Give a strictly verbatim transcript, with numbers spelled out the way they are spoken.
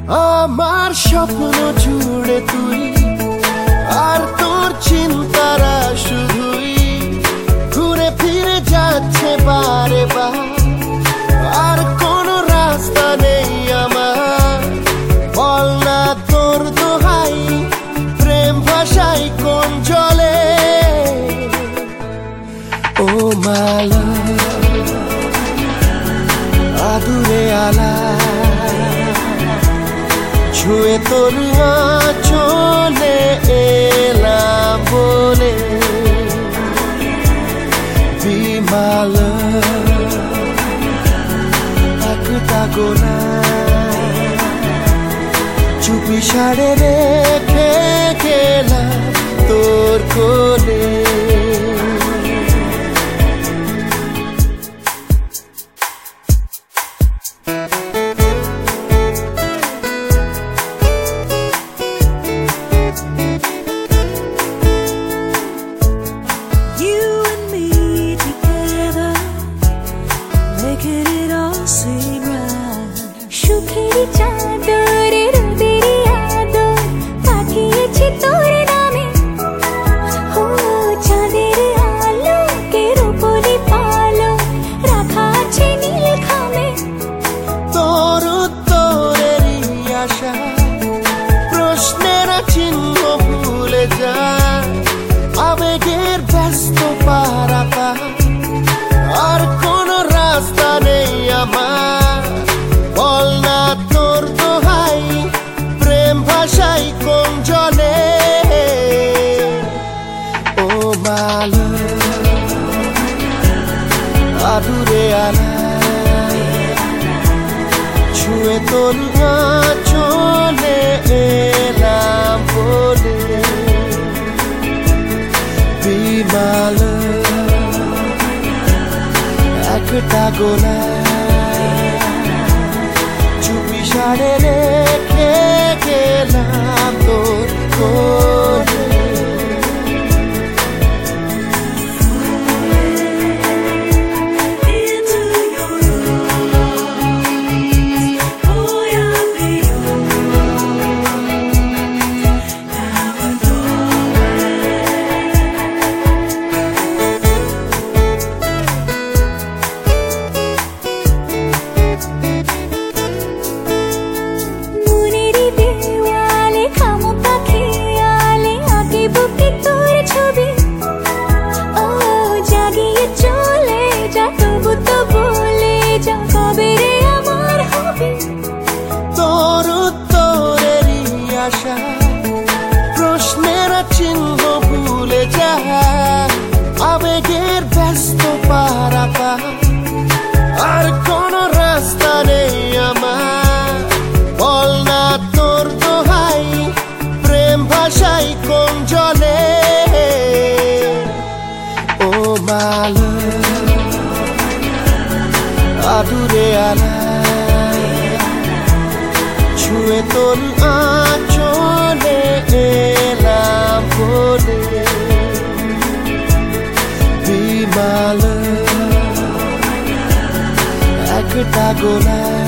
আমার স্বপ্ন জুড়ে তুই আর তোর চিন্তারা শুধুই ঘুরে ফিরে যাচ্ছে বারে বার। আর কোনো রাস্তা নেই আমার, বল না তোর দোহাই, প্রেম ভাষাই কোন জলে। ও মালা আদুরে আলা ছুঁয়ে তোর চলে এলাম বলে বিমাল একটা গোনা চুপি সাড়ে রেখে গেলাম তোর কোলে। প্রশ্নের চিহ্ন ভুলে যায় আবেগের ব্যস্ত পারাতা, আর কোন রাস্তা নেই আমার, বল না তোর দোহাই, প্রেম ভাষাই কোন জলে। ও মালা আদুরে আলা ছুঁয়ে তোর চলে এলাম বলে বিমাল একটা গোলা চুপি সাড়ে রেখে গেলাম তোর কোলে। প্রশ্নের চিহ্ন ভুলে যায় আবেগের ব্যস্ত পারাতা, আর কোন রাস্তা নেই আমার, বল না তোর দোহাই, প্রেম ভাষাই কোন জলে। ও মালা আদুরে আলা ছুঁয়ে তোর চলে এলাম বলে বিমাল একটা গোলা